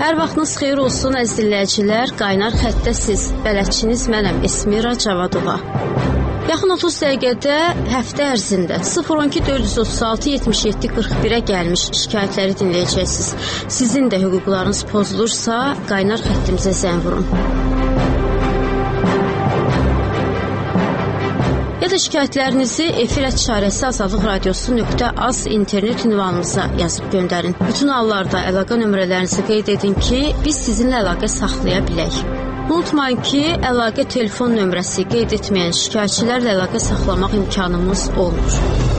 Hər vaxtınız xeyir olsun əziz dinləyicilər. Qaynar xəttdə siz. Bələdçiniz mənəm Esmira Cavadova. Yaxın 30 dəqiqədə həftə ərzində 012 436 77 41-ə gəlmiş şikayətləri dinləyəcəksiniz. Sizin də hüquqlarınız pozulursa qaynar xəttimizə zəng vurun. Ya da şikayətlərinizi efir@çarəsi azadlıq radiosu.az internet ünvanımıza yazıb göndərin. Bütün hallarda əlaqə nömrələrinizi qeyd edin ki, biz sizinlə əlaqə saxlaya bilək. Unutmayın ki, əlaqə telefon nömrəsi qeyd etməyən şikayətçilərlə əlaqə saxlamaq imkanımız olmur.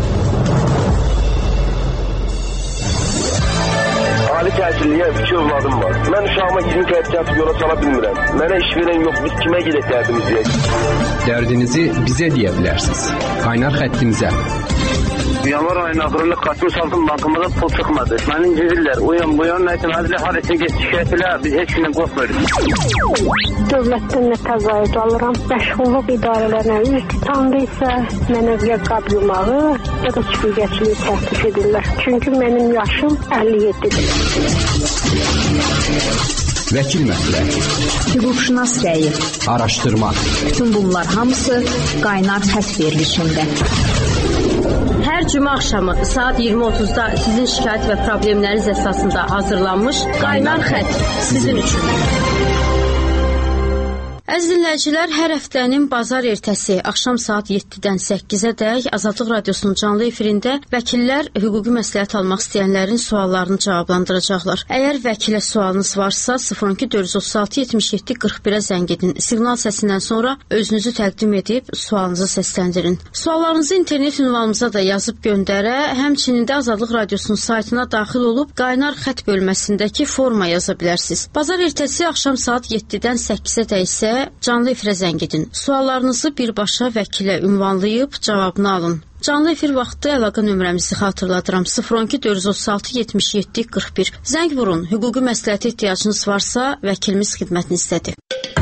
Ali təhsilliyə 2 övladım var. Mən uşağıma 20 təhsil yola sala bilmirəm. Mənə iş verən yox, biz kimə gedək dərdimiz deyək? Dərdinizi bizə deyə bilərsiniz. Qaynar xəttimizə. Yanvar ayının axırında Qasım Saltın bankımıza pul çıxmadı. Məni incirlər. Bu yan məhkəmədə halətin şikayət elə, biz heç kimdən qorxmuruq. Dövlətdən nə təzayüd alıram. Məşğulluq idarələrinə iltihamda isə mənə ya qab yumağı, ya da çiftliğəçiliyi təklif edirlər. Çünki mənim yaşım 57-dir. Vəkil məsləhəti, hüquqşünas rəyi, araşdırma. Bütün bunlar hamısı qaynar xətt verilişində. Hər cümə axşamı saat 20:30-da sizin şikayət və problemləriniz əsasında hazırlanmış qaynar xətt sizin üçün. Əziz dinləyicilər, hər həftənin bazar ertəsi axşam saat 7-dən 8-ədək Azadlıq Radiosunun canlı efirində vəkillər hüquqi məsləhət almaq istəyənlərin suallarını cavablandıracaqlar. Əgər vəkilə sualınız varsa 012 436 77 41-ə zəng edin. Siqnal səsindən sonra özünüzü təqdim edib sualınızı səsləndirin. Suallarınızı internet ünvanımıza da yazıb göndərə, həmçinin də Azadlıq Radiosunun saytına daxil olub qaynar xətt bölməsindəki forma yaza bilərsiniz. Bazar ertəsi axşam saat 7-dən 8-ədək isə canlı efirə zəng edin. Suallarınızı birbaşa vəkilə ünvanlayıb cavabını alın. Canlı efir vaxtı əlaqə nömrəmizi xatırladıram. 012 436 77 41. Zəng vurun. Hüquqi məsləhətə ehtiyacınız varsa vəkilimiz xidmətinizdədir.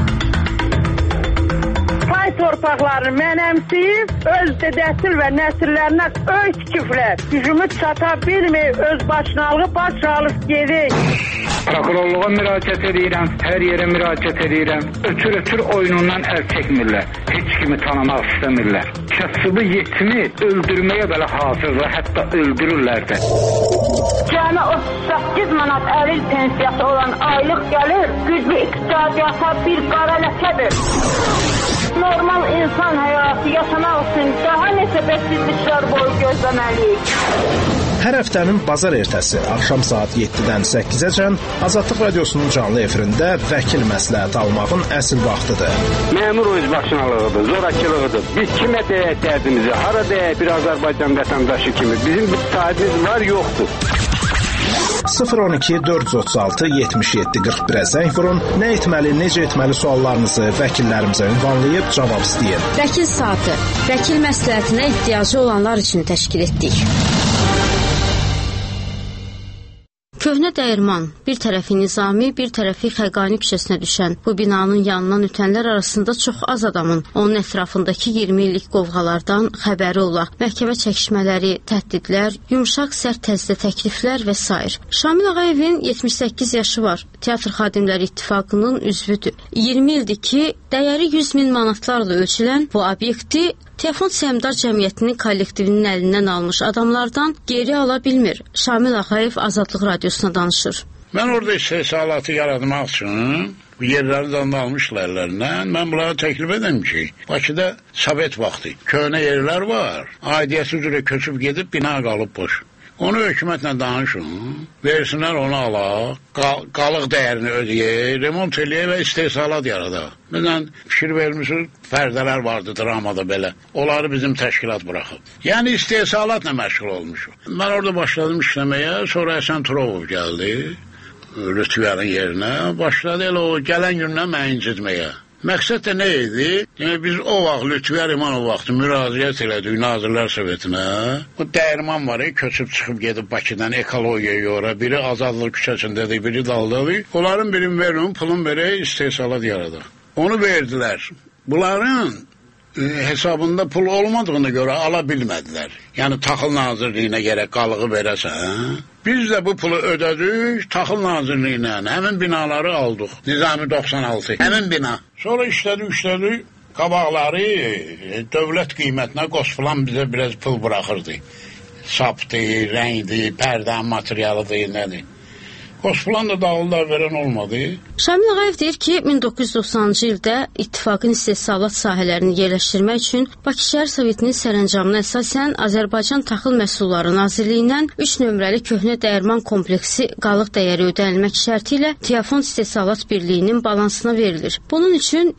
Pay torpaqlarını mənəmsiyib, öz dədəsil və nəsillərinə öy tikiblər. Gücümü çata bilməyib, öz başınalığı baş alıb gedik. Prokurorluğa müraciət edirəm, hər yerə müraciət edirəm. Ötür oyunundan əl çəkmirlər. Heç kimi tanımaq istəmirlər. Kasıbı yetimi öldürməyə belə hazırlar, hətta öldürürlər də. Cəmi 38 manat əril pensiyası olan aylıq gəlir, güclü iqtisadiyyata bir qara ləkədir. Normal insan həyatı yaşamaq üçün daha neçə bəksizliklər boyu gözləməliyik. Hər həftənin bazar ertəsi axşam saat 7-dən 8-əcən Azadlıq Radiosunun canlı efirində vəkil məsləhəti almağın əsl vaxtıdır. Məmur öz başınalığıdır, zorakılığıdır. Biz kimə deyək dərdimizi, hara deyək bir Azərbaycan vətəndaşı kimi. Bizim bir sahibimiz var, yoxdur. 012 436 77 41-ə zəng vurun. Nə etməli, necə etməli suallarınızı vəkillərimizə ünvanlayıb cavab istəyin. Vəkil saatı, vəkil məsləhətinə ehtiyacı olanlar üçün təşkil etdik. Köhnə dəyirman, bir tərəfi Nizami, bir tərəfi Xəqani küçəsinə düşən bu binanın yanından ötənlər arasında çox az adamın onun ətrafındakı 20 illik qovğalardan xəbəri ola. Məhkəmə çəkişmələri, təhdidlər, yumşaq sərt təzdə təkliflər və s. Şamil Ağayevin 78 yaşı var. Teatr Xadimləri İttifaqının üzvüdür. 20 ildir ki, dəyəri 100 min manatlarla ölçülən bu obyekti Telefon Səhmdar Cəmiyyətinin kollektivinin əlindən almış adamlardan geri ala bilmir. Şamil Ağayev Azadlıq Radiosuna danışır. Mən orada istehsalatı yaratmaq üçün bu yerlərdən almışlar əllərindən. Mən bunlara təklif edəm ki, Bakıda Sovet vaxtı köhnə yerlər var. Aidiyyəti üzrə köçüb gedib bina qalıb boş. Onu hökumətlə danışın, versinlər onu alaq, qalıq dəyərini ödəyək, remont eləyək və istehsalat yaradaq. Bizdən fikir vermişik, fərdələr vardı dramada belə. Onları bizim təşkilat buraxıb. Yəni istehsalatla məşğul olmuşuq. Mən orada başladım işləməyə, sonra Həsən Turovov gəldi, Lütfiyarın yerinə. Başladı elə o gələn gündən məni incitməyə. Məqsəd də nə idi? Yəni, biz o vaxt, Lütfiyar İmanov vaxtı müraciət elədik Nazirlər Sovetinə. Bu dəyirman var, köçüb çıxıb gedib Bakıdan ekologiyaya yora. Biri Azadlıq küçəsindədir, biri daldadır. Onların birini verin, pulun verək, istehsalat yaradaq. Onu verdilər. Bunların hesabında pul olmadığına görə ala bilmədilər. Yəni Taxıl Nazirliyinə gərək qalığı verəsən. Biz də bu pulu ödədik Taxıl Nazirliyinə. Həmin binaları aldıq. Nizami 96. Həmin bina. Sonra işlədik. Qabaqları dövlət qiymətinə qoz filan bizə biraz pul buraxırdı. Sapdır, rəngdir, pərdə materialıdır, nədir. Qoşulan da dağıllar verən olmadı. Şamil Ağayev deyir ki, 1990-cı ildə ittifaqın istehsalat sahələrini yerləşdirmək üçün Bakı Şəhər Sovetinin sərəncamına əsasən Azərbaycan Taxıl Məhsulları Nazirliyindən 3 nömrəli köhnə dəyirman kompleksi qalıq dəyəri ödənilmək şərti ilə Teafond İstehsalat Birliyinin balansına verilir. Bunun üçün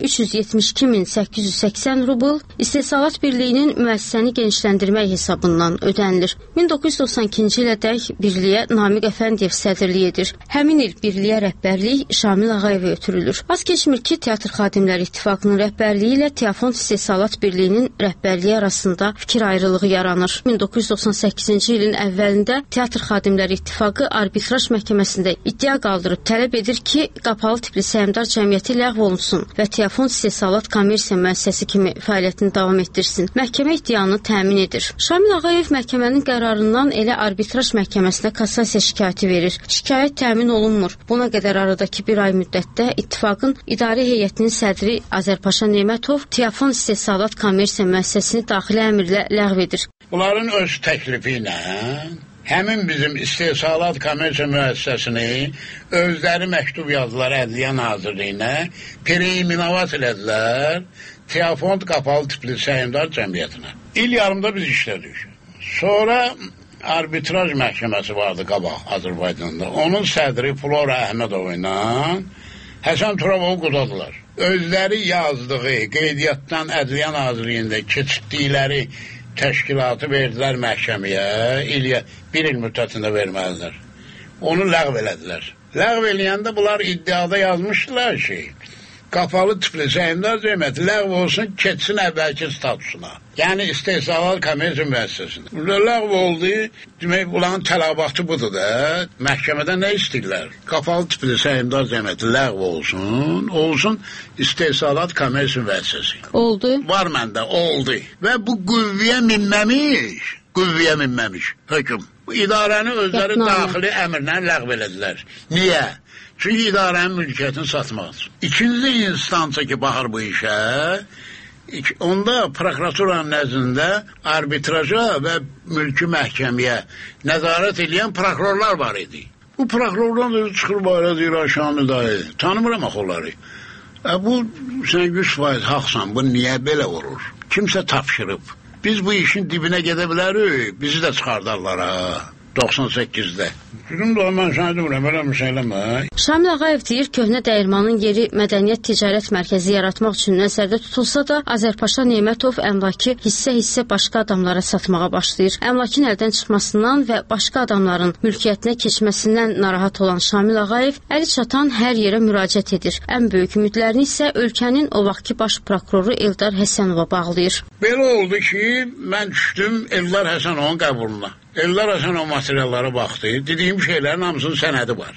372.880 rubl İstehsalat Birliyinin müəssisəni genişləndirmək hesabından ödənilir. 1992-ci ilədək birliyə Namiq Əfəndiyev sədrlik edir. Həmin il birliyə rəhbərlik Şamil Ağayevə ötürülür. Az keçmir ki, Teatr Xadimləri İttifaqının rəhbərliyi ilə Teafond İstehsalat Birliyinin rəhbərliyi arasında fikir ayrılığı yaranır. 1998-ci ilin əvvəlində Teatr Xadimləri İttifaqı arbitraj məhkəməsində iddia qaldırıb tələb edir ki, qapalı tipli səhmdar cəmiyyəti ləğv olunsun və Teafond İstehsalat Kommersiya müəssisəsi kimi fəaliyyətini davam etdirsin. Məhkəmə iddianı təmin edir. Şamil Ağayev məhkəmənin qərarından elə arbitraj məhkəməsinə kassasiya şikayəti verir. Şikayət təmin olunmur. Buna qədər aradakı bir ay müddətdə ittifaqın idarə heyətinin sədri Azərpaşa Nemətov Teafond İstehsalat Kommersiya müəssisəsini daxili əmrlə ləğv edir. Bunların öz təklifi ilə həmin bizim İstehsalat Kommersiya müəssisəsini özləri məktub yazdılar Ədliyyə Nazirliyinə, preinavat elədilər Teafond qapalı tipli səhmdar cəmiyyətinə. İl yarımda biz işlədik. Sonra arbitraj məhkəməsi vardı qabaq Azərbaycanda. Onun sədri Flora Əhmədova ilə Həsən Turabovu qudadılar. Özləri yazdığı qeydiyyatdan Ədliyyə Nazirliyində keçirdikləri təşkilatı verdilər məhkəməyə. Bir il müddətində verməlidirlər. Onu ləğv elədilər. Ləğv eləyəndə bunlar iddiada yazmışdılar ki, qapalı tipli səhmdar cəmiyyəti ləğv olsun, keçsin əvvəlki statusuna. Yəni İstehsalat Kommersiya müəssisəsində. Burada ləğv oldu, demək, bunların tələbatı budur da. Məhkəmədə nə istəyirlər? Qapalı tipli səhmdar cəmiyyəti ləğv olsun İstehsalat Kommersiya müəssisəsi. Oldu. Var məndə, oldu. Və bu qüvvəyə minməmiş hökm. Bu idarəni özləri daxili əmrlə ləğv elədilər. Niyə? Çünki idarənin mülkiyyətini satmaq üçün. İkinci instansa ki, baxır bu işə, onda prokuraturanın nəzdində arbitraja və mülki məhkəməyə nəzarət edən prokurorlar var idi. Bu prokurordan da çıxır barə deyir, Şamil dayı, tanımıram axı onları. Bu, sən 100% haqsan, bu niyə belə olur? Kimsə tapşırıb. Biz bu işin dibinə gedə bilərik, bizi də çıxardarlar ha. 98-də. Dedim də mən sənə demirəm, elə bir şey eləmə. Şamil Ağayev deyir, köhnə dəyirmanın yeri mədəniyyət ticarət mərkəzi yaratmaq üçün nəzərdə tutulsa da, Azərpaşa Nemətov əmlakı hissə-hissə başqa adamlara satmağa başlayır. Əmlakın əldən çıxmasından və başqa adamların mülkiyyətinə keçməsindən narahat olan Şamil Ağayev əli çatan hər yerə müraciət edir. Ən böyük ümidlərini isə ölkənin o vaxtki baş prokuroru Eldar Həsənova bağlayır. Belə oldu ki, mən düşdüm Eldar Həsənovun qəbuluna. Eldar Həsənov materiallara baxdı. Dediyim şeylərin hamısının sənədi var.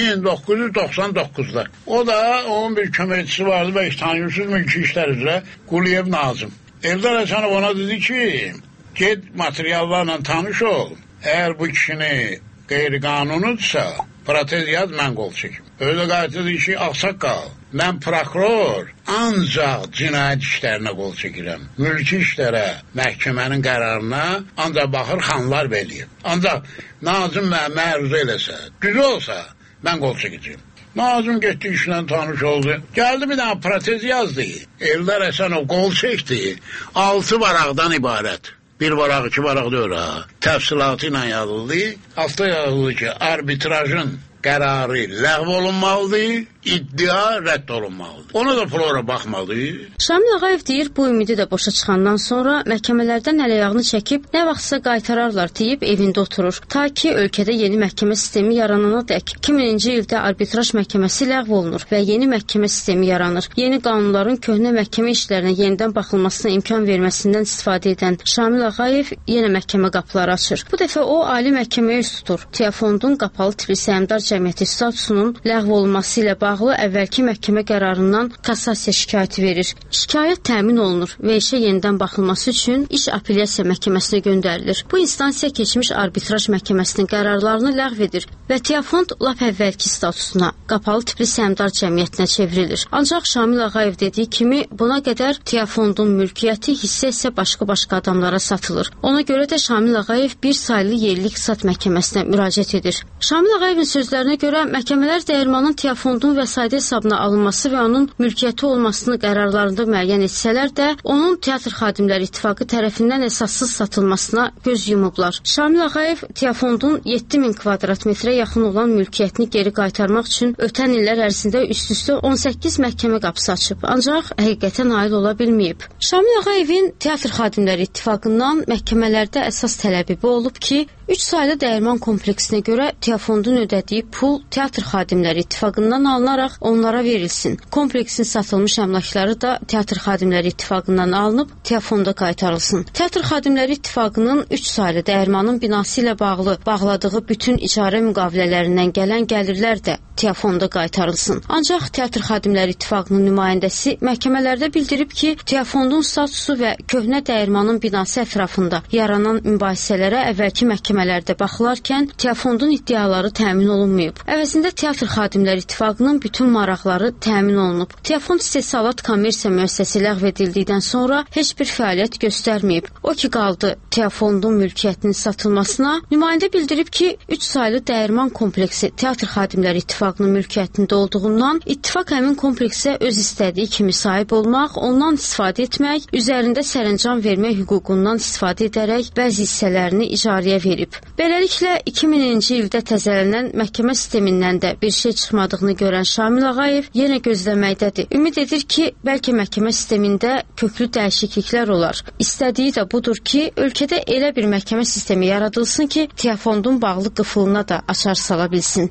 1999-da. O da onun bir köməkçisi vardı və tanıyırsınız mülki işlər üzrə Quliyev Nazım. Eldar Həsənov ona dedi ki, get materiallarla tanış ol. Əgər bu kişini qeyri-qanunudursa, protez yaz, mən qol çəkim. Öyle qayıtdı ki, ağsaqqal, mən prokuror ancaq cinayət işlərinə qol çəkirəm. Mülki işlərə, məhkəmənin qərarına ancaq baxır xanlar beləyib. Ancaq Nazım məruzə eləsə, düz olsa, mən qol çəkəcəm. Nazım getdi işlə tanış oldu. Gəldi bir dənə protez yazdı. Eldar Həsənov qol çəkdi. 6 varaqdan ibarət. Bir varaq, 2 varaq deyir ha. Təfsilatı ilə yazıldı. Altta yazıldı ki, arbitrajın qərarı ləğv olunmalıdır, iddia rədd olunmalıdır. Ona da Flora baxmadı. Şamil Ağayev deyir, bu ümidi də boşa çıxandan sonra məhkəmələrdən ələyağını çəkib, nə vaxtsa qaytararlar deyib evində oturur. Ta ki, ölkədə yeni məhkəmə sistemi yaranana dək 2000-ci ildə arbitraj məhkəməsi ləğv olunur və yeni məhkəmə sistemi yaranır. Yeni qanunların köhnə məhkəmə işlərinə yenidən baxılmasına imkan verməsindən istifadə edən Şamil Ağayev yenə məhkəmə qapıları açır. Bu dəfə o, ali məhkəməyə üst tutur. Teafondun qapalı tipli səhmdar cəmiyyəti statusunun ləğv olunması ilə bağlı bağlı əvvəlki məhkəmə qərarından kassasiya şikayəti verir. Şikayət təmin olunur və işə yenidən baxılması üçün iş apellyasiya məhkəməsinə göndərilir. Bu instansiya keçmiş arbitraj məhkəməsinin qərarlarını ləğv edir və Teofond lap əvvəlki statusuna, qapalı tipli səhmdar cəmiyyətinə çevrilir. Ancaq Şamil Ağayev dediyi kimi, buna qədər Teofondun mülkiyyəti, hissə isə başqa adamlara satılır. Ona görə də Şamil Ağayev bir saylı yerli iqtisad məhkəməsinə müraciət edir. Şamil Ağayevin sözlərinə görə məhkəmələr dəyirmanın Teofondun vəsait hesabına alınması və onun mülkiyyəti olmasını qərarlarında müəyyən etsələr də, onun Teatr Xadimləri İttifaqı tərəfindən əsassız satılmasına göz yumublar. Şamil Ağayev Teofondun 7000 kvadrat metrə yaxın olan mülkiyyətini geri qaytarmaq üçün ötən illər ərzində üst-üstə 18 məhkəmə qapısı açıb, ancaq həqiqətə nail ola bilməyib. Şamil Ağayevin Teatr Xadimləri İttifaqından məhkəmələrdə əsas tələbi bu olub ki, 3 saylı dəyirman kompleksinə görə Teofondun ödədiyi pul Teatr Xadimləri İttifaqından alınaraq onlara verilsin. Kompleksin satılmış əmlakları da Teatr Xadimləri İttifaqından alınıb Teofonda qaytarılsın. Teatr Xadimləri İttifaqının 3 saylı dəyirmanın binası ilə bağladığı bütün icarə müqavilələrindən gələn gəlirlər də Teofonda qaytarılsın. Ancaq Teatr Xadimləri İttifaqının nümayəndəsi məhkəmələrdə bildirib ki, Teofondun statusu və köhnə dəyirmanın binası ətrafında yaranan mübahisələrə əvvəlki məhkəmələrdə baxılarkən Teofondun iddiaları təmin olunmayıb. Əvəzində Teatr Xadimləri İttifaqının bütün maraqları təmin olunub. Teofond istehsalat kommersiya müəssisəsi ləğv edildikdən sonra heç bir fəaliyyət göstərməyib. O ki qaldı Teofondun mülkiyyətinin satılmasına, nümayəndə bildirib ki, 3 saylı dəyirman kompleksi Teatr Xadimləri İttifaqının mülkiyyətində olduğundan ittifaq həmin kompleksə öz istədiyi kimi sahib olmaq, ondan istifadə etmək, üzərində sərəncam vermək hüququndan istifadə edərək bəzi hissələrini icarəyə verib. Beləliklə, 2000-ci ildə təzələnən məhkəmə sistemindən də bir şey çıxmadığını görən Şamil Ağayev yenə gözləməkdədir. Ümid edir ki, bəlkə məhkəmə sistemində köklü dəyişikliklər olar. İstədiyi də budur ki, ölkədə elə bir məhkəmə sistemi yaradılsın ki, Teofondun bağlı qıfılına da açar sala bilsin.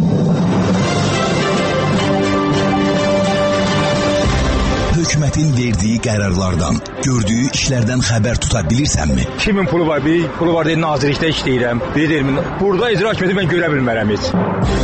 Hökumətin verdiyi qərarlardan, gördüyü işlərdən xəbər tuta bilirsənmi? Kimin pulu var? Bir pulu var deyə nazirlikdə işləyirəm. Burada icra hakimiyyəti mən görə bilmərəm heç.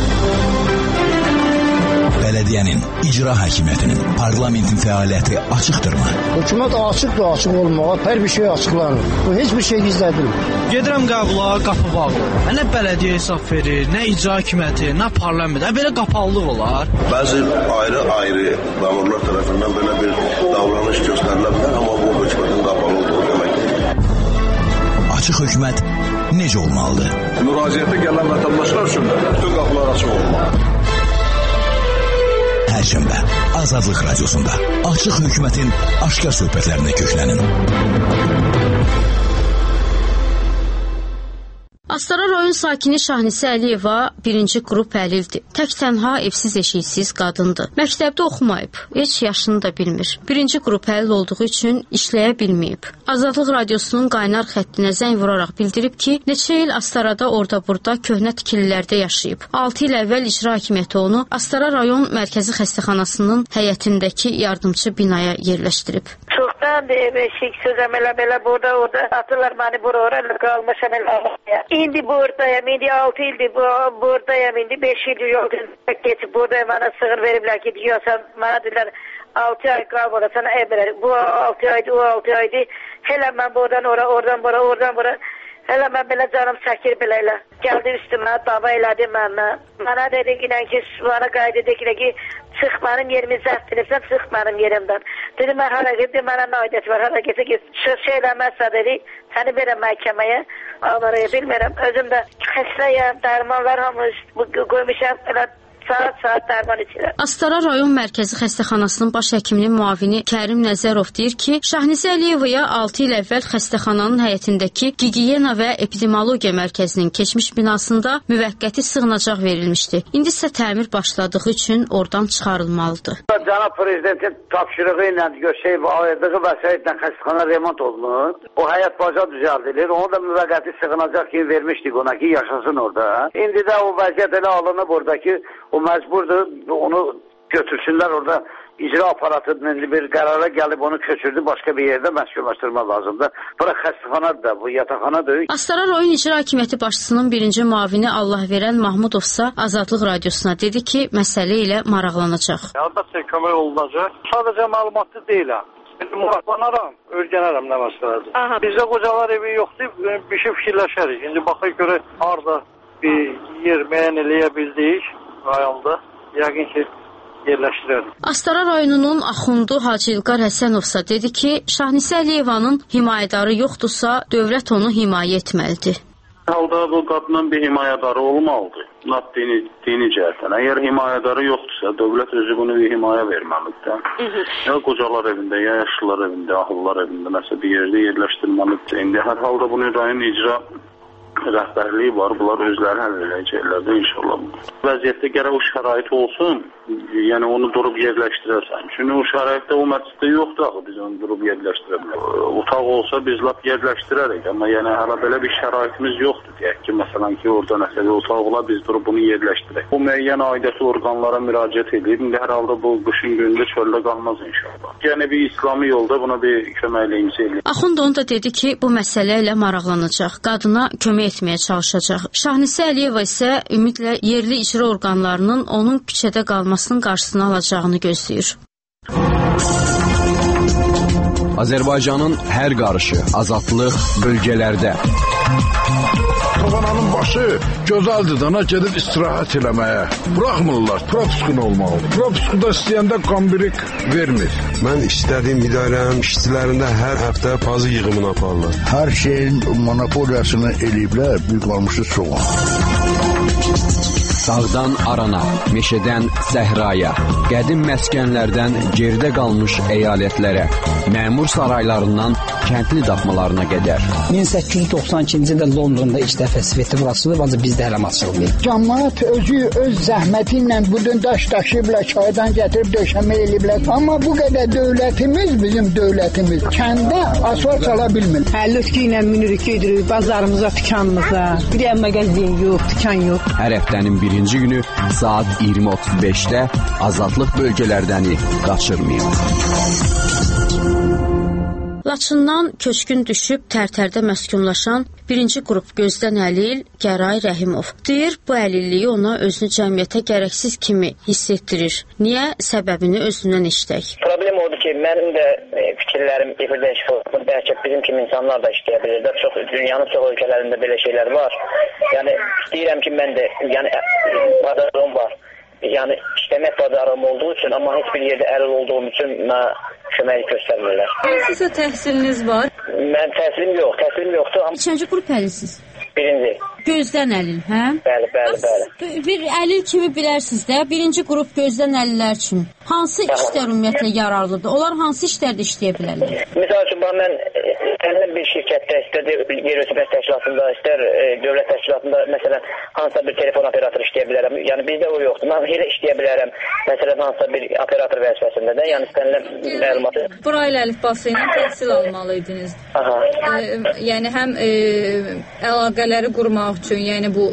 Bələdiyyənin, icra hakimiyyətinin, parlamentin fəaliyyəti açıqdırmı? Hökumət açıqdır, açıq olmağa, hər bir şey açıqlanır. Bu heç bir şey gizlədilmir. Gedirəm qəbula, qapı bağlı. Nə bələdiyyə hesab verir, nə icra hakimiyyəti, nə parlament. Belə qapalılıq olar. Bəzi ayrı məmurlar tərəfindən belə bir davranış göstərilə bilər, amma bu hökumətin qapalı olduğu deməkdir. Açıq hökumət necə olmalıdır? Müraciətə gələn vətəndaşlar üçün bütün qapılar açıq olmalıdır. Perşembe Azadlıq Radiosunda Açıq Hökumətin aşkar söhbətlərinə köklənin. Astara rayon sakini Şahnisə Əliyeva birinci qrup əlildir. Tək tənha evsiz eşiksiz qadındır. Məktəbdə oxumayıb, heç yaşını da bilmir. Birinci qrup əlil olduğu üçün işləyə bilməyib. Azadlıq Radiosunun qaynar xəttinə zəng vuraraq bildirib ki, neçə il Astarada orada-burada köhnə tikililərdə yaşayıb. 6 il əvvəl icra hakimiyyəti onu Astara rayon mərkəzi xəstəxanasının həyətindəki yardımçı binaya yerləşdirib. Çoxdan beşik sözəm elə burada atırlar məni bura qalmışam elə. İndi buradayım, indi 6 ildir buradayım, indi 5 il yol geçip buradayım, bana sığır veriblər ki, diyorsan, bana deyirlər 6 ay qal burada, sana emirlər, bu 6 aydı, o 6 aydı, hələ mən buradan oradan bura, hələ mən belə canım çəkir belələ, gəldi üstümə, dava elədi mənə, bana dedi ki, bana qaydı dedi ki, çıx mənim yerimi zəft edibsən, çıx mənim yerimdən. Dedi, mən hərəkət, mənə naidət var, hərəkətə ki, şey eləməzsə dedi, səni verəm məhkəməyə, almaraya bilmirəm, özüm də xəstəyəm, dərmanlar hamı qoymuşam, elə saat dərman içirəm. Astara rayon mərkəzi xəstəxanasının baş həkiminin müavini Kərim Nəzərov deyir ki, Şahnisə Əliyevaya 6 il əvvəl xəstəxananın həyətindəki Gigiyena və Epidemiologiya mərkəzinin keçmiş binasında müvəqqəti sığınacaq verilmişdi. İndi isə təmir başladığı üçün oradan çıxarılmalıdır. Cənab Prezidentin tapşırığı ilə ayırdığı vəsaitlə xəstəxana remont olunur. O həyət baca düzəldilir. Onu da müvəqqəti sığınacaq kimi vermişdik ona ki, yaşasın orada. İndi də o vəziyyət elə alınıb oradakı, o məcburdur, onu götürsünlər orada icra aparatının bir qərara gəlib onu köçürdü, başqa bir yerdə məskunlaşdırma lazımdır. Bura xəstəxanadır da, bu yataqxana deyil. Astara rayon icra hakimiyyəti başçısının birinci müavini Allahverən Mahmudovsa Azadlıq radiosuna dedi ki, məsələ ilə maraqlanacaq. Əlbəttə kömək olunacaq. Sadəcə məlumatlı deyiləm. Maraqlanaram, öyrənərəm nə məsələdir. Bizdə qocalar evi yoxdur, bir şey fikirləşərik. İndi baxaq görə harada bir yer müəyyən eləyə bildik rayonda. Yəqin ki, yerləşdirərik. Astara rayonunun Axundu Hacı İlqar Həsənovsa dedi ki, Şahnisə Əliyevanın himayədarı yoxdursa, dövlət onu himayə etməlidir. Halda bu qadının bir himayədarı olmalıdır. Dini cəhətdən. Əgər himayədarı yoxdursa, dövlət özü bunu bir himayə verməlidir. Ya qocalar evində, ya yaşlılar evində, ahıllar evində, nəsə bir yerdə yerləşdirməlidir. İndi hər halda bunu rayon icra rəhbərliyi var, bunlar özləri həll edəcəklər də inşallah. Vəziyyətdə gərək o şərait olsun, yəni onu durub yerləşdirəsən. Çünki o şəraitdə o məsciddə yoxdur axı, biz onu durub yerləşdirə bilərik. Otaq olsa biz lap yerləşdirərik, amma yəni hələ belə bir şəraitimiz yoxdur deyək ki, məsələn ki, orada nəsə bir otaq ola, biz durub bunu yerləşdirək. Bu müəyyən aidiyyəti orqanlara müraciət edib, indi hər halda bu qışın günündə çöldə qalmaz inşallah. Yəni bir İslami yolda buna bir köməkliyimizi eləyir. Axund da dedi ki, bu məsələ ilə maraqlanacaq, qadına kömək etməyə çalışacaq. Şahnisə Əliyeva isə ümidlə yerli icra orqanlarının onun küçədə qalmasının qarşısını alacağını gözləyir. Azərbaycanın hər qarışı, azadlıq bölgələrdə. Tavananın başı gözəldir dana gedib istirahət eləməyə. Buraxmırlar, propiskun olmalıdır. Propiskuda istəyəndə qambirik vermir. Mən istədiyim idarənin işçilərində hər həftə pazı yığımını aparırlar. Hər şeyin monopoliyasını eləyiblər, bir qalmışı soğan. Dağdan arana, meşədən səhraya, qədim məskənlərdən geridə qalmış əyalətlərə, məmur saraylarından kəndli daxmalarına qədər. 1892-ci ildə Londonda ilk dəfə sveti burasıdır, ancaq bizdə hələ açılmayıb. Cəmaət özü öz zəhməti ilə budun daş daşıyıblar, çaydan gətirib döşəmə eləyiblər. Amma bu qədər dövlətimiz, bizim dövlətimiz kəndə asfalt sala bilmir. Lütki ilə minirik, gedirik bazarımıza, dükanımıza. Bir yer mağazin yox, dükan yox. Hər həftənin birinci günü saat 20:35-də Azadlıq bölgələrdəni qaçırmayın. Laçından köçkün düşüb Tərtərdə məskunlaşan birinci qrup Gözdən Əlil Gəray Rəhimov deyir, bu əlilliyi ona özünü cəmiyyətə gərəksiz kimi hiss etdirir. Niyə? Səbəbini özündən eşitək. Problem odur ki, mənim də fikirlərim dəyişik olur. Bəlkə bizim kimi insanlar da işləyə bilirlər. Dünyanın çox ölkələrində belə şeylər var. Yəni istəyirəm ki, mən də bacarığım var. Yəni işləmək bacarığım olduğu üçün, amma heç bir yerdə əlil olduğum üçün kömək göstərmirlər. Sizə təhsiliniz var? Mən təhsilim yoxdur. Neçənci qrup əlilsiz? Birinci. Gözdən əlil, hə? Bəli. Bir əlil kimi bilərsiniz də, birinci qrup gözdən əlillər üçün. Hansı işlər ümumiyyətlə yararlıdır? Onlar hansı işlərdə işləyə bilərlər? Misal üçün, mən bir şirkətdə, istər yer-ötürmə təşkilatında, istər dövlət təşkilatında, məsələn, hansısa bir telefon operatoru işləyə bilərəm. Yəni, bizdə o yoxdur. Mən elə işləyə bilərəm, məsələn, hansısa bir operator vəzifəsində də, yəni istənilən məlumatı. Braille əlifbası ilə təhsil almalıydınız. Yəni, həm əlaqələri qurmaq üçün, yəni bu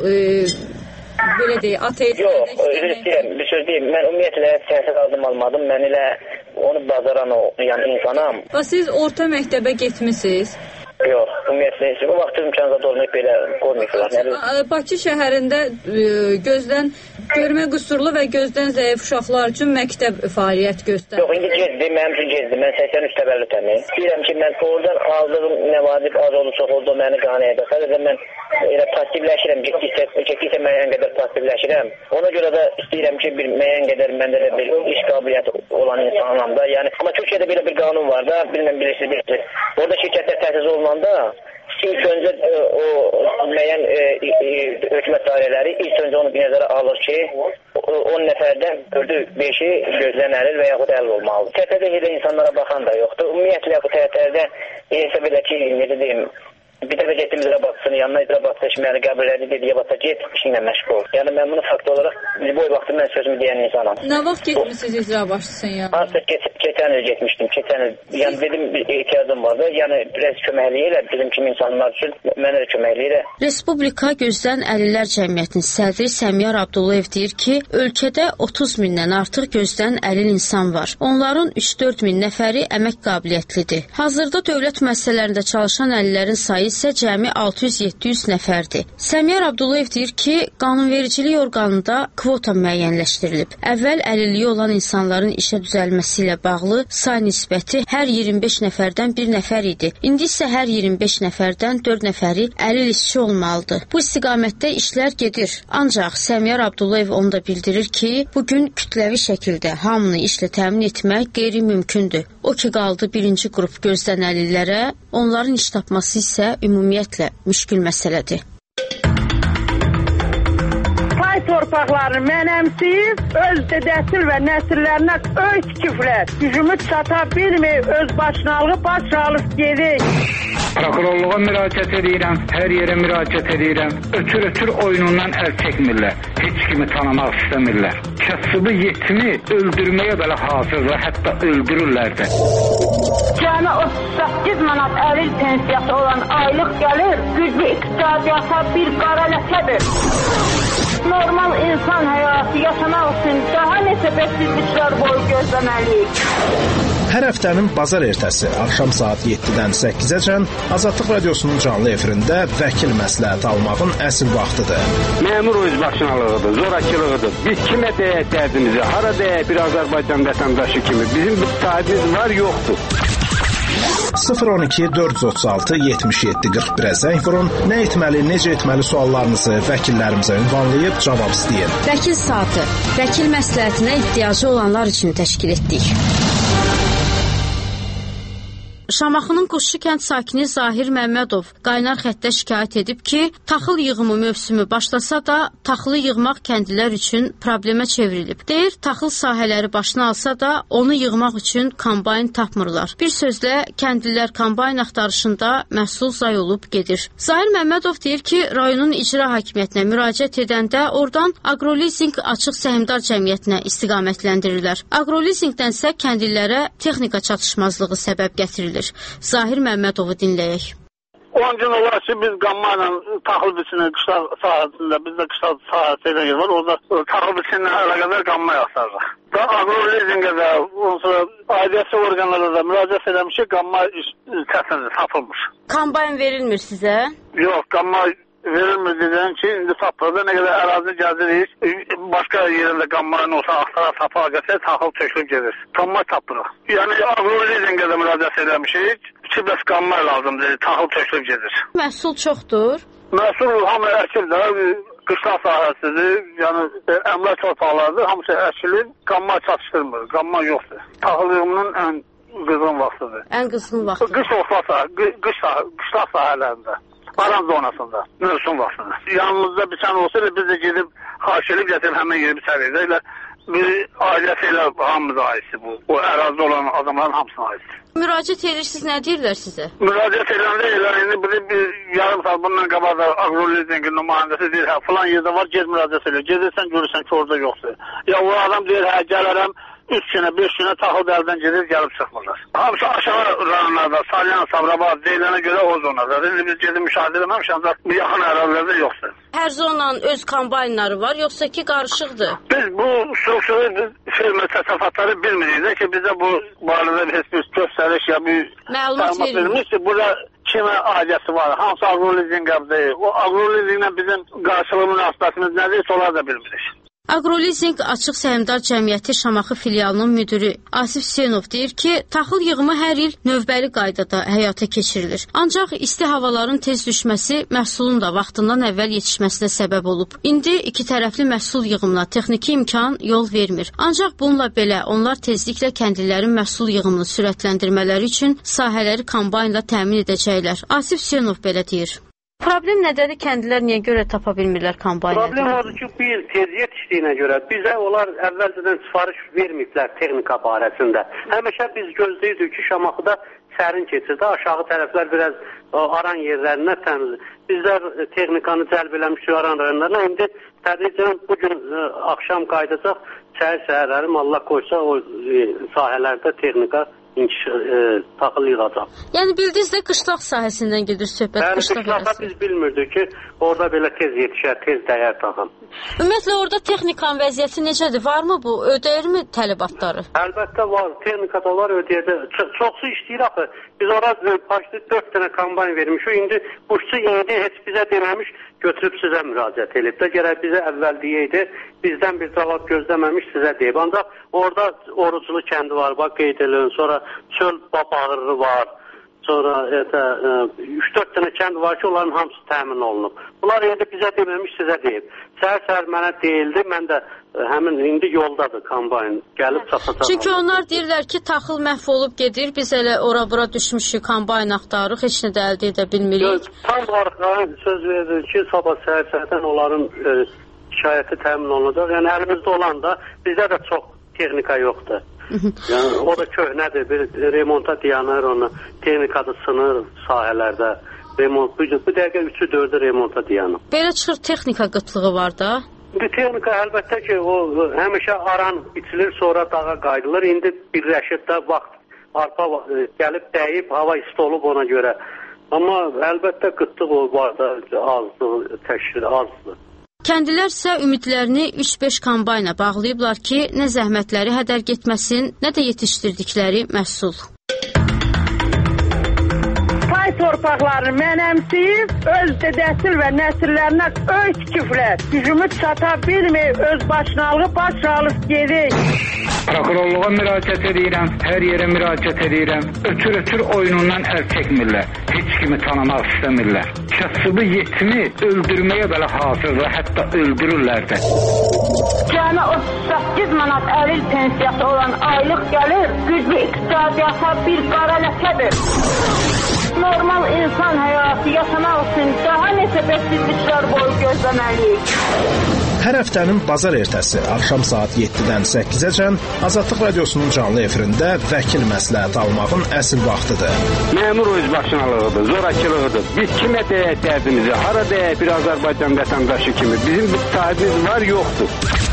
belə deyək, ateist... Yox, özür istəyirəm, bir söz deyim, mən ümumiyyətlə təhsil almadım, mən elə onu bazaran yəni insanam. Siz orta məktəbə getmisiniz? Yox, ümumiyyətlə, o vaxt imkanzat olmayıb belə qoymuyublar. Bakı şəhərində gözdən görmə qüsurlu və gözdən zəif uşaqlar üçün məktəb fəaliyyət göstərir. Yox, indi gezdim, mənim üçün gezdim. Mən 83 təvəllüdəm. İstəyirəm ki, mən oradan aldığım nə vacib az oldu, çox oldu, məni qane edir. Sadəcə mən elə passivləşirəm, getdiksə müəyyən qədər passivləşirəm. Ona görə də istəyirəm ki, bir müəyyən qədər məndə də bir iş qabiliyyəti olan insanam da. Yəni, amma Türkiyədə belə bir qanun var da, bilirsiniz. Orada şirkətlər təsis olunanda ilk öncə o müəyyən hökumət dairələri ilk öncə onu bir nəzərə alır ki, 10 nəfərdən 4-5-i gözdən əlil və yaxud əlil olmalıdır. Tərtərdə elə insanlara baxan da yoxdur. Ümumiyyətlə bu tərtərdə elə ki, necə deyim, Bir dəfə getdim icra başçısının yanına, icra başçısı məni qəbul elədi, dedi, yavaşca get, işinlə məşğul ol. Yəni mən bunu fakt olaraq boy vaxtı mən sözümü deyən insanam. Nə vaxt getmişsiniz icra başçısının yanına? Artıq keçən il getmişdim, keçən il. Yəni dedim, bir ehtiyacım vardı, yəni biraz köməkliyi elə, bizim kimi insanlar üçün mənə də köməkliyi elə. Respublika Gözdən Əlillər Cəmiyyətinin sədri Səmiyar Abdullayev deyir ki, ölkədə 30 mindən artıq gözdən əlil insan var. Onların 3-4 min nəfəri əmək qabiliyyətlidir. Hazırda dövlət müəssisələrində çalışan əlillərin sayı isə cəmi 600-700 nəfərdir. Səmiyar Abdullayev deyir ki, qanunvericilik orqanında kvota müəyyənləşdirilib. Əvvəl əlilliyi olan insanların işə düzəlməsi ilə bağlı say nisbəti hər 25 nəfərdən 1 nəfər idi. İndi isə hər 25 nəfərdən 4 nəfəri əlil işçi olmalıdır. Bu istiqamətdə işlər gedir. Ancaq Səmiyar Abdullayev onu da bildirir ki, bugün kütləvi şəkildə hamını işlə təmin etmək qeyri-mümkündür. O ki, qaldı birinci qrup gözdən əlillərə, onların iş tapması isə ümumiyyətlə müşkül məsələdir. Pay torpaqlarını mənəmsiyib, öz dədəsil və nəsillərinə öy tikiblər. Gücümü çata bilməyib, öz başınalığı başalıb gedik. Prokurorluğa müraciət edirəm, hər yerə müraciət edirəm. Ötür oyunundan əl çəkmirlər. Heç kimi tanımaq istəmirlər. Kasıbı yetimi öldürməyə belə hazırlar, hətta öldürürlər də. Cəmi 38 manat əlil pensiyası olan aylıq gəlir, güclü iqtisadiyyata bir qara ləkədir. Normal insan həyatı yaşamaq üçün daha neçə bəksizliklər boyu gözləməliyik. Hər həftənin bazar ertəsi axşam saat 7-dən 8-əcən Azadlıq Radiosunun canlı efirində vəkil məsləhəti almağın əsl vaxtıdır. Məmur özbaşınalığıdır, zorakılığıdır. Biz kimə deyək dərdimizi, hara deyək bir Azərbaycan vətəndaşı kimi. Bizim bir sahibimiz var, yoxdur. 012-436-77-41-ə zəng vurun. Nə etməli, necə etməli suallarınızı vəkillərimizə ünvanlayıb cavab istəyin. Vəkil saatı, vəkil məsləhətinə ehtiyacı olanlar üçün təşkil etdik. Şamaxının Quşçu kənd sakini Zahir Məmmədov qaynar xəttə şikayət edib ki, taxıl yığımı mövsümü başlasa da taxılı yığmaq kəndlilər üçün problemə çevrilib. Deyir, taxıl sahələri başına alsa da onu yığmaq üçün kombayn tapmırlar. Bir sözlə, kəndlilər kombayn axtarışında məhsul zay olub gedir. Zahir Məmmədov deyir ki, rayonun icra hakimiyyətinə müraciət edəndə oradan Agrolizing açıq səhmdar cəmiyyətinə istiqamətləndirirlər. Agrolizingdənsə kəndlilərə texnika çatışmazlığı səbəb gətirilir. Zahir Məmmədovu dinləyək. 10 gün olar ki, biz qammayla taxıl biçinin qışlar sahəsində, bizdə qışlar sahəsi ilə yer var, orada taxıl biçinlə əlaqədar qammay axtarırıq. Da Agrolizingə də, aidiyyəti orqanlara da müraciət edəm ki, qammay kəsindir, satılmış. Kombayn verilmir sizə? Yox, qammay verilmir deyən ki, indi tapılır. Nə qədər ərazi gəzirik, başqa yerində qammayın olsa axtara tapa gətir, taxıl tökülüb gedir. Qammay tapırıq. Yəni Agrolizingə də müraciət edəmişik ki, bəs qammay lazımdır, taxıl tökülüb gedir. Məhsul çoxdur? Məhsul hamı əkildir, qışlar sahəsidir, yəni əmlak torpaqlardır, hamısı əkilir, qammay çatışdırmır, qammay yoxdur. Taxıl yığımının ən qızğın vaxtıdır. Ən qızğın vaxtı. Qışlar sahələrində. Baran zonasında, mövsüm vaxtında. Yanımızda biçən olsa da biz də gedib xahiş edib gətirib həmin yeri biçərik. Elə bir ailəsi ilə hamımıza aiddir bu. O ərazide olan adamların hamısına aiddir. Müraciət edirsiniz, nə deyirlər sizə? Müraciət edəndə elə indi bir yarım saat bundan qabaq da Agrolizingin nümayəndəsi deyir, hə falan yerdə var, gez müraciət edir. Gedirsən görürsən ki, orada yoxdur. Ya o adam deyir, hə gələrəm. 3 günə, 5 günə taxıl əldən gedir, gəlib çıxmırlar. Hamısı aşağı rayonlarda, Salyan, Sabirabad deyilənə görə o zonada. İndi biz gedib müşahidə eləməmişik, ancaq yaxın ərazilərdə yoxdur. Hər zonanın öz kombaynları var, yoxsa ki qarışıqdır? Biz bu strukturlu firma təsərrüfatları bilmirik ki, bizə bu barədə heç bir göstəriş ya bir məlumat verilmiş ki, burada kimə aidiyyəti var, hansı Agrolizingdir, o Agrolizinglə bizim qarşılığı münasibətimiz nədir, onlar da bilmirik. Agrolizing açıq səhmdar cəmiyyəti Şamaxı filialının müdiri Asif Hüseynov deyir ki, taxıl yığımı hər il növbəli qaydada həyata keçirilir. Ancaq isti havaların tez düşməsi məhsulun da vaxtından əvvəl yetişməsinə səbəb olub. İndi iki tərəfli məhsul yığımına texniki imkan yol vermir. Ancaq bununla belə onlar tezliklə kəndlilərin məhsul yığımını sürətləndirmələri üçün sahələri kombaynla təmin edəcəklər. Asif Hüseynov belə deyir. Problem nədədir? Kəndlilər niyə görə tapa bilmirlər kombaynı? Problem odur ki, bir teziyet işliyinə görə bizə onlar əvvəlcədən sifariş verməyiblər texnika barəsində. Həmişə biz gözləyirdik ki, Şamaxıda sərin keçirdi. Aşağı tərəflər biraz aran yerlərinə təmiz. Bizlər texnikanı cəlb eləmişdik aran rayonlarına. İndi tədricən bugün axşam qaydacaq. Səhər-səhərlərim Allah qoysa o sahələrdə texnika taxıl yığacaq. Yəni bildiniz də qışlaq sahəsindən gedir söhbət. Bəli, qışlaqda biz bilmirdik ki, orada belə tez yetişər, tez dəyər taxıl. Ümumiyyətlə orada texnikanın vəziyyəti necədir? Varmı bu? Ödəyirmi tələbatları? Əlbəttə var. Texnikada var, ödəyir. Çoxsu işləyir axı. Biz orada başda 4 dənə kombayn vermişik. İndi quşçu indi heç bizə deməmiş, götürüb sizə müraciət edib də gərək bizə əvvəl deyəydi. Bizdən bir cavab gözləməmiş sizə deyib. Ancaq orada Oruclu kəndi var, bax qeyd edilin. Sonra Çöl Babağırı var. Sonra 3-4 dənə kənd var ki, onların hamısı təmin olunub. Bunlar indi bizə deməmiş sizə deyib. Səhər-səhər mənə deyildi. Mən də həmin indi yoldadır kombayn. Gəlib çatacaq. Çünki onlar deyirlər ki, taxıl məhv olub gedir. Biz elə ora-bura düşmüşük, kombayn axtarırıq. Heç nə də əldə edə bilmirik. Tam arxadan söz verir ki, sabah səhər-səhərdən onların şikayəti təmin olunacaq. Yəni əlimizdə olan da bizdə də çox texnika yoxdur. Yəni o da köhnədir, bir remonta dayanır, onu texnikada sınır sahələrdə. Remont bu dəqiqə 3-4-ü remonta dayanır. Belə çıxır texnika qıtlığı var da. İndi texnika əlbəttə ki, o həmişə aran içilir, sonra dağa qaydılır. İndi birləşib də vaxt arpa gəlib dəyib, hava isti olub ona görə. Amma əlbəttə qıtlıq o var da, azdır, təşkil azdır. Kəndlilər isə ümidlərini 3-5 kombayna bağlayıblar ki, nə zəhmətləri hədər getməsin, nə də yetişdirdikləri məhsul. Pay torpaqlarını mənəmsiyib, öz dədəsil və nəsillərinə öy tikiblər. Gücümüz çata bilməyib, öz başınalığı baş alıb gedik. Prokurorluğa müraciət edirəm, hər yerə müraciət edirəm. Ötür oyunundan əl çəkmirlər. Heç kimi tanımaq istəmirlər. Kasıbı yetimi öldürməyə belə hazırlar, hətta öldürürlər də. Cəmi 38 manat əril pensiyası olan aylıq gəlir, güclü iqtisadiyyata bir qara ləkədir. Normal insan həyatı yaşamaq üçün daha neçə bəksizliklər boyu gözləməliyik. Hər həftənin bazar ertəsi axşam saat 7-dən 8-əcən Azadlıq Radiosunun canlı efirində vəkil məsləhət almağın əsl vaxtıdır. Məmur özbaşınalığıdır, zorakılığıdır. Biz kimə deyək dərdimizi, hara deyək bir Azərbaycan vətəndaşı kimi. Bizim bir sahibimiz var, yoxdur.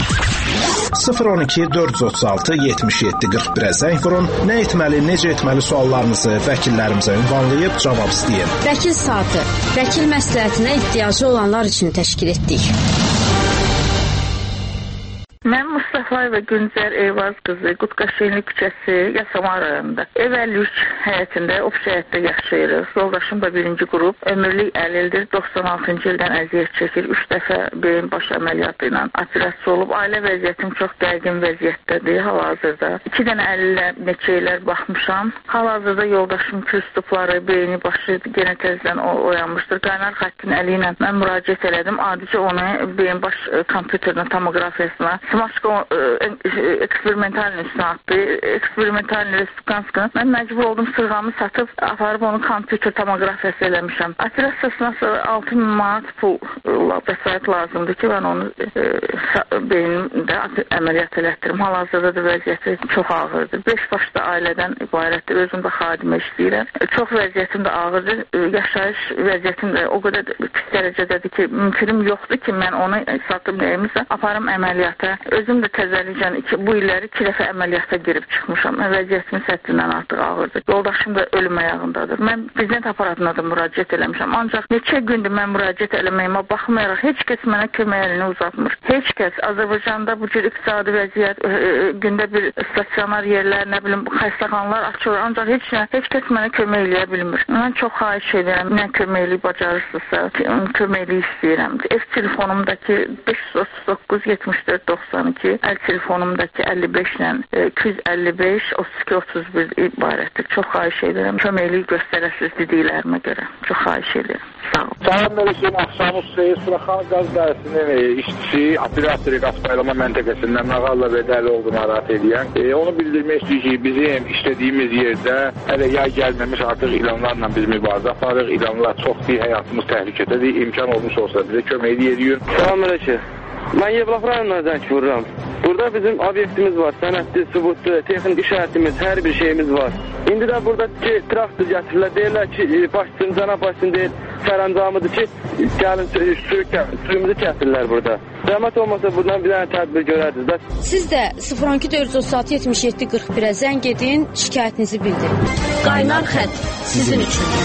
012 436 77 41-ə zəng vurun. Nə etməli, necə etməli suallarınızı vəkillərimizə ünvanlayıb cavab istəyin. Vəkil saatı, vəkil məsləhətinə ehtiyacı olanlar üçün təşkil etdik. Mən Mustafayeva Güncər Eyvaz qızı, Qutqaşenli küçəsi, Yasamal rayonunda. Ev 53 həyətində, ofis həyətdə yaşayırıq. Yoldaşım da birinci qrup, ömürlük 50 ildir, 96-cı ildən əziyyət çəkir. 3 dəfə beyin baş əməliyyatı ilə operasiya olub. Ailə vəziyyətim çox dəqiq vəziyyətdədir hal-hazırda. 2 dənə əlillə neçəylər baxmışam. Hal-hazırda yoldaşım küstupları, beyni, başı genə təzdən oyanmışdır. Qaynar xəttin əli ilə mən müraciət elədim. Adicə onu beyin baş kompüterinin tomografiyasına Smaşko eksperimentalinin üstünə attı. Eksperimentalinin respublikanskını. Mən məcbur oldum sırğamı satıb, aparıb onu kompüter tomografiyası eləmişəm. Operasiyasına sonra 6 manat pul vəsait lazımdır ki, mən onu beynimdə əməliyyat elətdirim. Hal-hazırda da vəziyyəti çox ağırdır. 5 başda ailədən ibarətdir. Özüm də xadimə işləyirəm. Çox vəziyyətim də ağırdır. Yaşayış vəziyyətim də o qədər pis dərəcədədir ki, mümkünüm yoxdur ki, mən onu satıb nəyimizə aparım əməliyyata. Özüm də təzəlikən bu illəri 2 dəfə əməliyyata girib çıxmışam. Vəziyyətimin səthindən artıq ağırdır. Yoldaşım da ölüm ayağındadır. Mən prezident aparatına da müraciət eləmişəm. Ancaq neçə gündür mən müraciət eləməyimə baxmayaraq heç kəs mənə kömək əlini uzatmır. Heç kəs Azərbaycanda bu cür iqtisadi vəziyyət, gündə bir stasionar yerlər, nə bilim, xəstəxanalar açılır. Ancaq heç kəs mənə kömək eləyə bilmir. Mən çox xahiş edirəm. Nə köməklik bacarırsınızsa, köməklik istəyirəm. Ev telefonumdakı 539 74 90 92, əl telefonumdakı 55 ilə 255 32 31 ibarətdir. Çox xahiş edirəm. Köməklik göstərəsiniz dediklərimə görə. Çox xahiş edirəm. Sağ olun. Salam əleykum. Axşamınız xeyir. Suraxan qaz dairesinin işçisi, operator qaz paylama məntəqəsindən Nağalla və Dəli oldu narahat edən. Onu bildirmək istəyir ki, bizim işlədiyimiz yerdə hələ yay gəlməmiş artıq ilanlarla biz mübarizə aparırıq. İlanlar çox bir həyatımız təhlükədədir. İmkan olmuş olsa bizə kömək edirik. Salam əleykum. Mən Yevlax rayonundan zəng vururam. Burada bizim obyektimiz var, sənədli, sübutlu, texnik işarətimiz, hər bir şeyimiz var. İndi də burada ki, traktor gətirirlər, deyirlər ki, başçın, cənab başçın deyir, sərəncamıdır ki, gəlin suyumuzu kəsilirlər burada. Zəhmət olmasa buradan bir dənə tədbir görərdiniz də. Siz də 012 436 77 41-ə zəng edin, şikayətinizi bildirin. Qaynar xətt sizin üçün.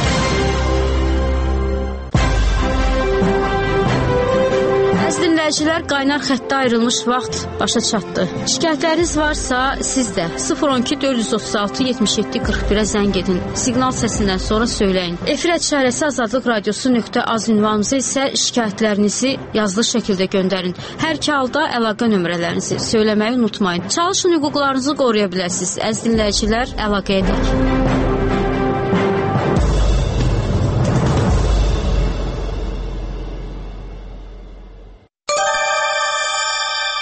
Əziz dinləyicilər, qaynar xəttə ayrılmış vaxt başa çatdı. Şikayətləriniz varsa, siz də 012 436 77 41-ə zəng edin. Siqnal səsindən sonra söyləyin. Efir əşarəsi Azadlıq Radiosu.az ünvanımıza isə şikayətlərinizi yazılı şəkildə göndərin. Hər iki halda əlaqə nömrələrinizi söyləməyi unutmayın. Çalışın, hüquqlarınızı qoruya biləsiniz. Əziz dinləyicilər, əlaqəyə dək.